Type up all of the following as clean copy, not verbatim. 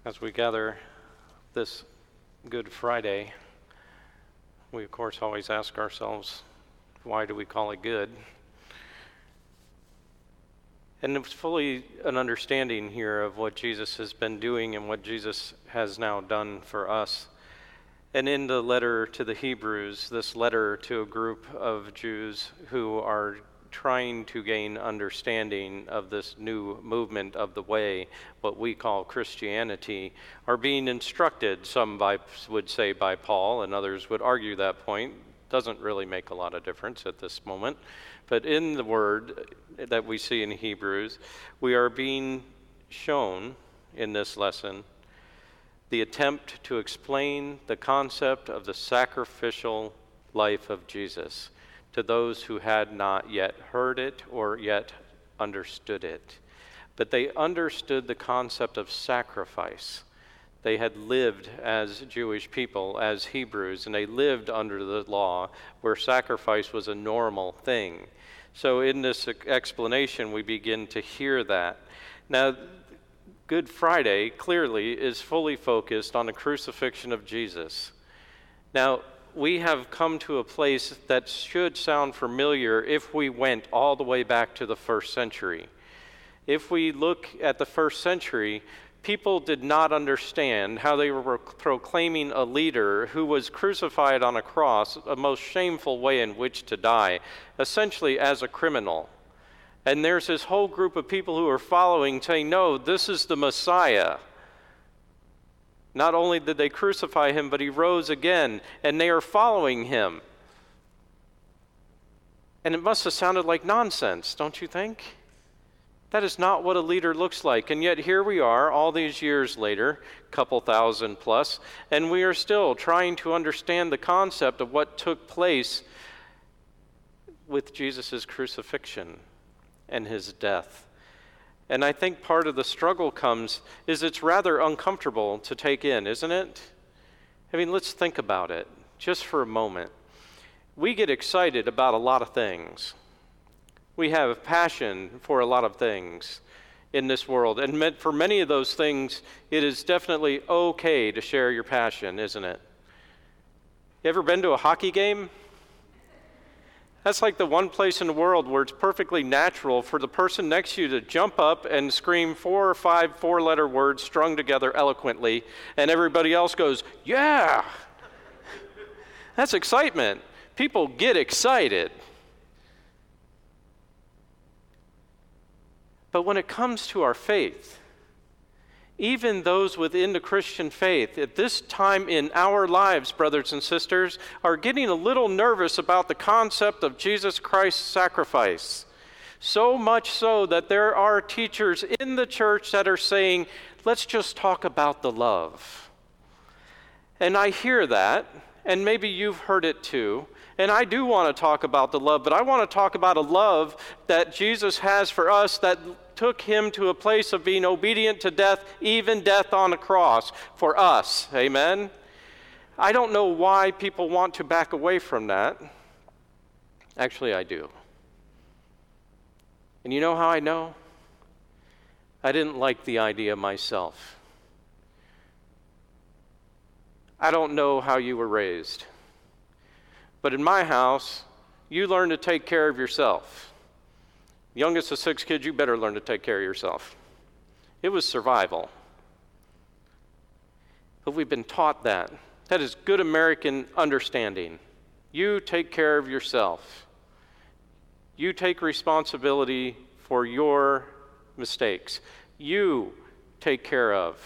As we gather this Good Friday, we of course always ask ourselves, why do we call it good? And it's fully an understanding here of what Jesus has been doing and what Jesus has now done for us. And in the letter to the Hebrews, this letter to a group of Jews who are trying to gain understanding of this new movement of the way, what we call Christianity, are being instructed, some would say by Paul, and others would argue that point. Doesn't really make a lot of difference at this moment. But in the word that we see in Hebrews, we are being shown in this lesson the attempt to explain the concept of the sacrificial life of Jesus to those who had not yet heard it or yet understood it. But they understood the concept of sacrifice. They had lived as Jewish people, as Hebrews, and they lived under the law where sacrifice was a normal thing. So in this explanation, we begin to hear that. Now, Good Friday clearly is fully focused on the crucifixion of Jesus. Now, we have come to a place that should sound familiar if we went all the way back to the first century. If we look at the first century, people did not understand how they were proclaiming a leader who was crucified on a cross, a most shameful way in which to die, essentially as a criminal. And there's this whole group of people who are following, saying, no, this is the Messiah. Not only did they crucify him, but he rose again, and they are following him. And it must have sounded like nonsense, don't you think? That is not what a leader looks like. And yet here we are, all these years later, couple thousand plus, and we are still trying to understand the concept of what took place with Jesus' crucifixion and his death. And I think part of the struggle is it's rather uncomfortable to take in, isn't it? I mean, let's think about it just for a moment. We get excited about a lot of things. We have passion for a lot of things in this world. And for many of those things, it is definitely okay to share your passion, isn't it? You ever been to a hockey game? That's like the one place in the world where it's perfectly natural for the person next to you to jump up and scream 4 or 5 four-letter words strung together eloquently, and everybody else goes, yeah! That's excitement. People get excited. But when it comes to our faith, even those within the Christian faith at this time in our lives, brothers and sisters, are getting a little nervous about the concept of Jesus Christ's sacrifice. So much so that there are teachers in the church that are saying, let's just talk about the love. And I hear that, and maybe you've heard it too. And I do want to talk about the love, but I want to talk about a love that Jesus has for us that took him to a place of being obedient to death, even death on a cross for us. Amen? I don't know why people want to back away from that. Actually, I do. And you know how I know? I didn't like the idea myself. I don't know how you were raised. But in my house, you learn to take care of yourself. Youngest of 6 kids, you better learn to take care of yourself. It was survival. But we've been taught that. That is good American understanding. You take care of yourself. You take responsibility for your mistakes. You take care of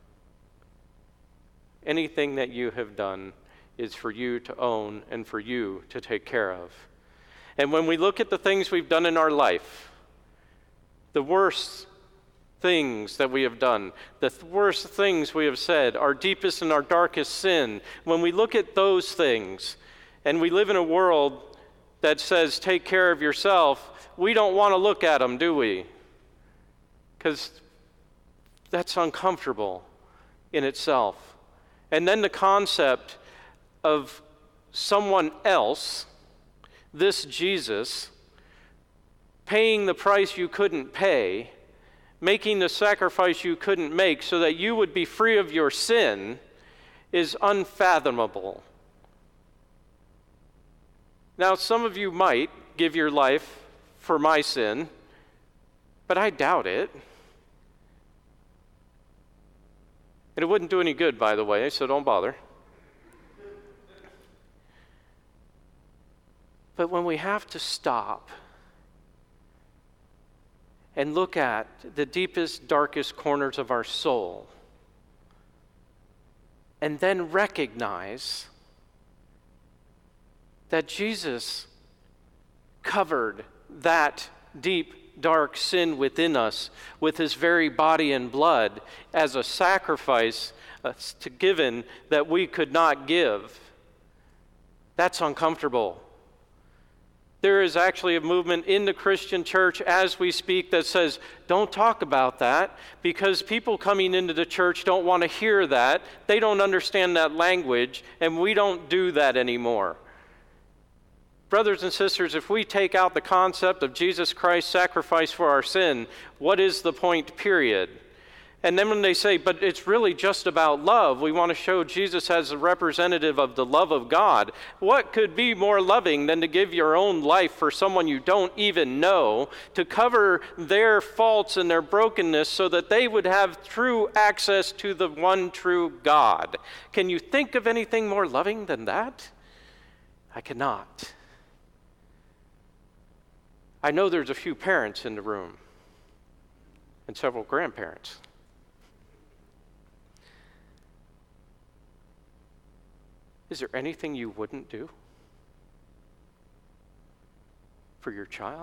anything that you have done is for you to own and for you to take care of. And when we look at the things we've done in our life, the worst things that we have done, the worst things we have said, our deepest and our darkest sin, when we look at those things, and we live in a world that says, take care of yourself, we don't want to look at them, do we? Because that's uncomfortable in itself. And then the concept of someone else, this Jesus, paying the price you couldn't pay, making the sacrifice you couldn't make so that you would be free of your sin, is unfathomable. Now, some of you might give your life for my sin, but I doubt it. And it wouldn't do any good, by the way, so don't bother. But when we have to stop and look at the deepest, darkest corners of our soul, and then recognize that Jesus covered that deep, dark sin within us with his very body and blood as a sacrifice given that we could not give, that's uncomfortable. There is actually a movement in the Christian church as we speak that says, don't talk about that, because people coming into the church don't want to hear that. They don't understand that language, and we don't do that anymore. Brothers and sisters, if we take out the concept of Jesus Christ's sacrifice for our sin, what is the point, period? And then when they say, but it's really just about love, we want to show Jesus as a representative of the love of God. What could be more loving than to give your own life for someone you don't even know, to cover their faults and their brokenness so that they would have true access to the one true God? Can you think of anything more loving than that? I cannot. I know there's a few parents in the room and several grandparents. Is there anything you wouldn't do for your child,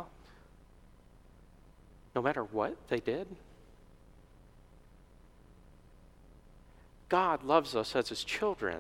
no matter what they did? God loves us as his children.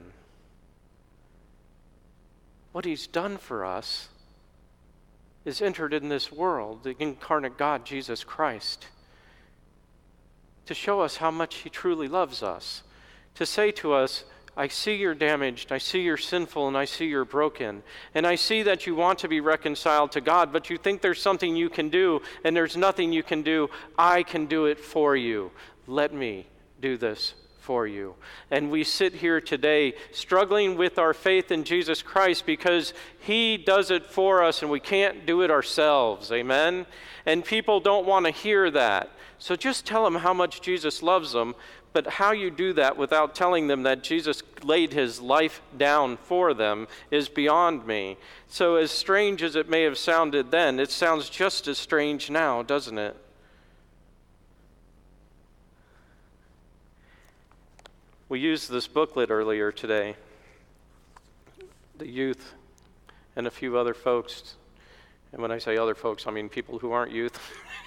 What he's done for us is entered in this world, the incarnate God, Jesus Christ, to show us how much he truly loves us, to say to us, I see you're damaged, I see you're sinful, and I see you're broken. And I see that you want to be reconciled to God, but you think there's something you can do, and there's nothing you can do. I can do it for you. Let me do this for you. And we sit here today struggling with our faith in Jesus Christ because he does it for us, and we can't do it ourselves. Amen? And people don't want to hear that. So just tell them how much Jesus loves them. But how you do that without telling them that Jesus laid his life down for them is beyond me. So as strange as it may have sounded then, it sounds just as strange now, doesn't it? We used this booklet earlier today. The youth and a few other folks, and when I say other folks, I mean people who aren't youth,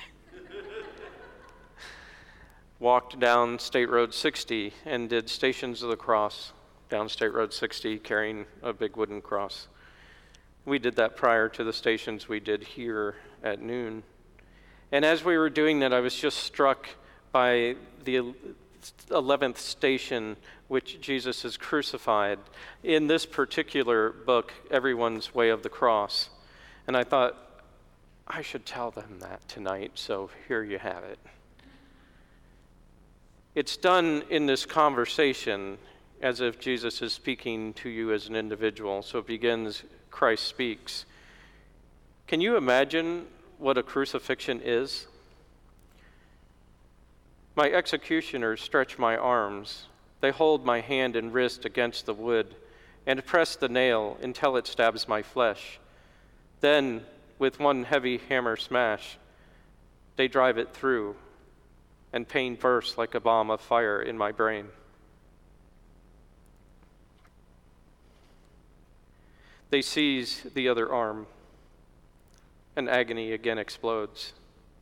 walked down State Road 60 and did Stations of the Cross down State Road 60 carrying a big wooden cross. We did that prior to the stations we did here at noon. And as we were doing that, I was just struck by the 11th station, which Jesus is crucified, in this particular book, Everyone's Way of the Cross. And I thought, I should tell them that tonight, so here you have it. It's done in this conversation as if Jesus is speaking to you as an individual. So it begins, Christ speaks. Can you imagine what a crucifixion is? My executioners stretch my arms. They hold my hand and wrist against the wood and press the nail until it stabs my flesh. Then, with one heavy hammer smash, they drive it through, and pain bursts like a bomb of fire in my brain. They seize the other arm, and agony again explodes.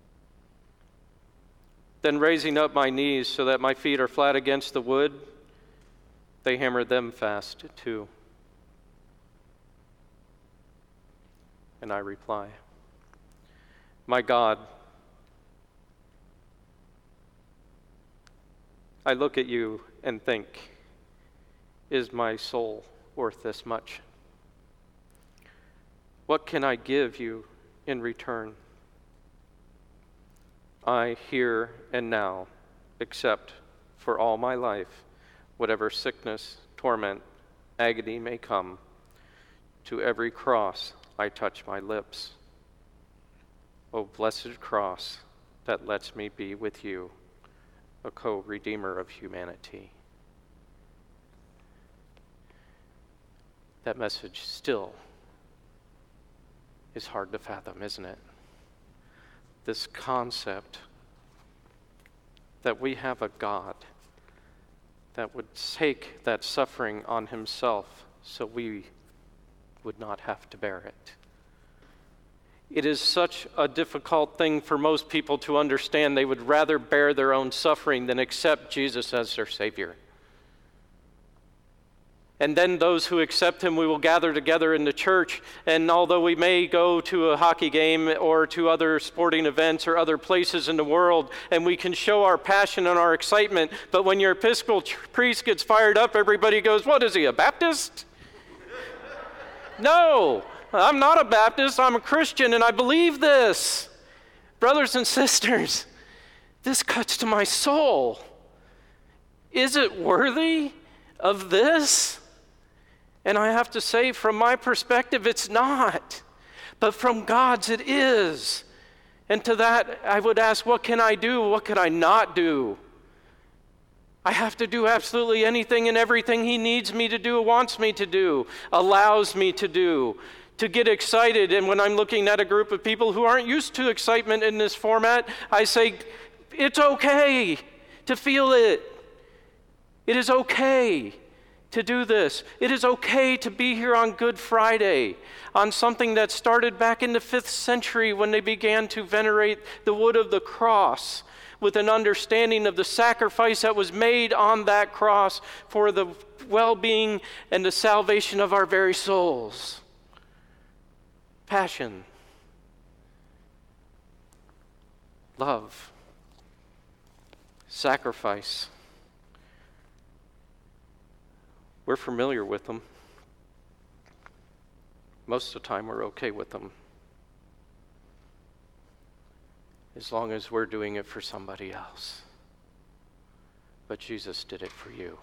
Then, raising up my knees so that my feet are flat against the wood, they hammer them fast too. And I reply, my God, I look at you and think, is my soul worth this much? What can I give you in return? I here and now accept for all my life whatever sickness, torment, agony may come. To every cross I touch my lips. O blessed cross that lets me be with you, a co-redeemer of humanity. That message still is hard to fathom, isn't it? This concept that we have a God that would take that suffering on himself so we would not have to bear it. It is such a difficult thing for most people to understand. They would rather bear their own suffering than accept Jesus as their Savior. And then those who accept him, we will gather together in the church, and although we may go to a hockey game or to other sporting events or other places in the world, and we can show our passion and our excitement, but when your Episcopal priest gets fired up, everybody goes, "What is he, a Baptist?" No, I'm not a Baptist, I'm a Christian, and I believe this. Brothers and sisters, this cuts to my soul. Is it worthy of this? And I have to say, from my perspective, it's not. But from God's, it is. And to that, I would ask, what can I do? What can I not do? I have to do absolutely anything and everything he needs me to do, wants me to do, allows me to do, to get excited. And when I'm looking at a group of people who aren't used to excitement in this format, I say, it's okay to feel it. It is okay to do this. It is okay to be here on Good Friday, on something that started back in the 5th century when they began to venerate the wood of the cross with an understanding of the sacrifice that was made on that cross for the well-being and the salvation of our very souls. Passion, love, sacrifice. We're familiar with them. Most of the time we're okay with them, as long as we're doing it for somebody else. But Jesus did it for you.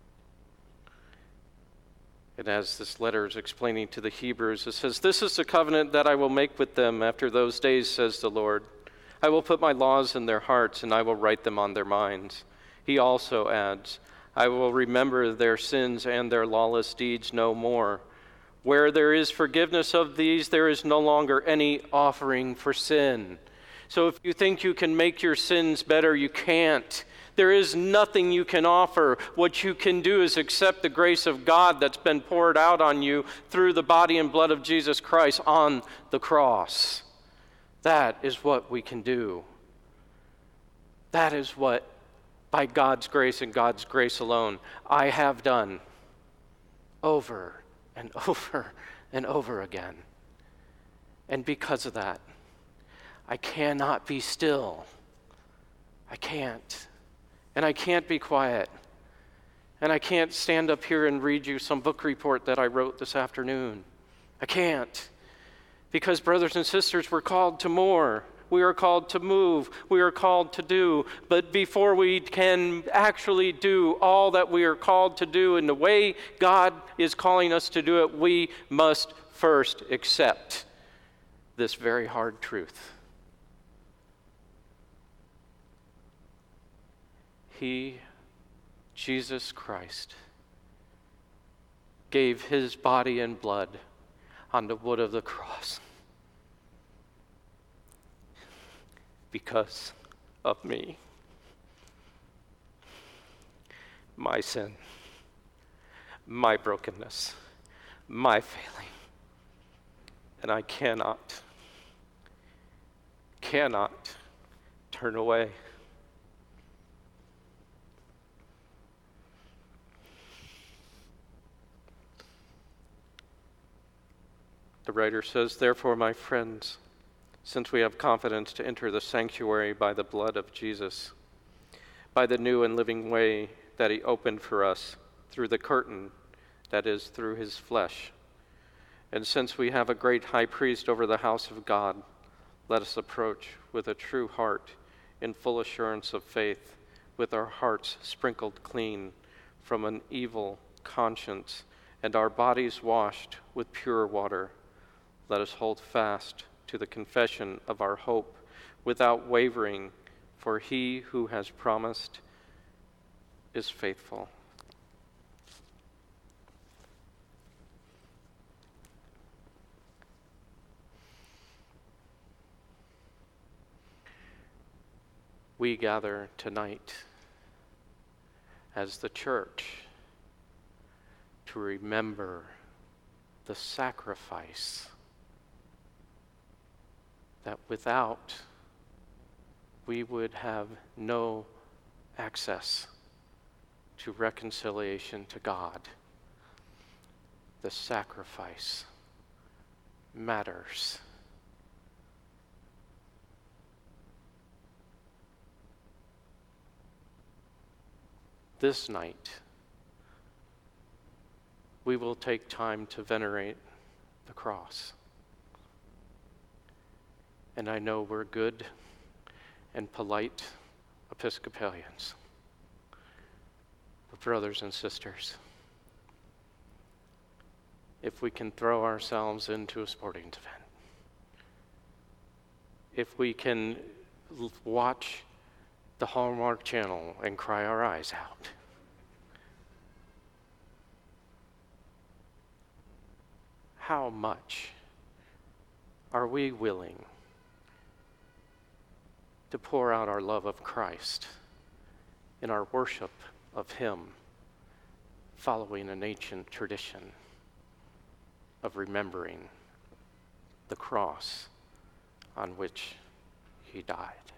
And as this letter is explaining to the Hebrews, it says, "This is the covenant that I will make with them after those days, says the Lord. I will put my laws in their hearts, and I will write them on their minds." He also adds, "I will remember their sins and their lawless deeds no more. Where there is forgiveness of these, there is no longer any offering for sin." So if you think you can make your sins better, you can't. There is nothing you can offer. What you can do is accept the grace of God that's been poured out on you through the body and blood of Jesus Christ on the cross. That is what we can do. That is what, by God's grace and God's grace alone, I have done over and over and over again. And because of that, I cannot be still. I can't. And I can't be quiet. And I can't stand up here and read you some book report that I wrote this afternoon. I can't. Because, brothers and sisters, we're called to more. We are called to move. We are called to do. But before we can actually do all that we are called to do in the way God is calling us to do it, we must first accept this very hard truth. He, Jesus Christ, gave his body and blood on the wood of the cross because of me, my sin, my brokenness, my failing. And I cannot turn away. The writer says, "Therefore, my friends, since we have confidence to enter the sanctuary by the blood of Jesus, by the new and living way that he opened for us through the curtain, that is, through his flesh, and since we have a great high priest over the house of God, let us approach with a true heart in full assurance of faith, with our hearts sprinkled clean from an evil conscience and our bodies washed with pure water. Let us hold fast to the confession of our hope without wavering, for he who has promised is faithful. We gather tonight as the church to remember the sacrifice that without we would have no access to reconciliation to God. The sacrifice matters. This night, we will take time to venerate the cross. And I know we're good and polite Episcopalians. But brothers and sisters, if we can throw ourselves into a sporting event, if we can watch the Hallmark Channel and cry our eyes out, how much are we willing to pour out our love of Christ in our worship of Him, following an ancient tradition of remembering the cross on which He died?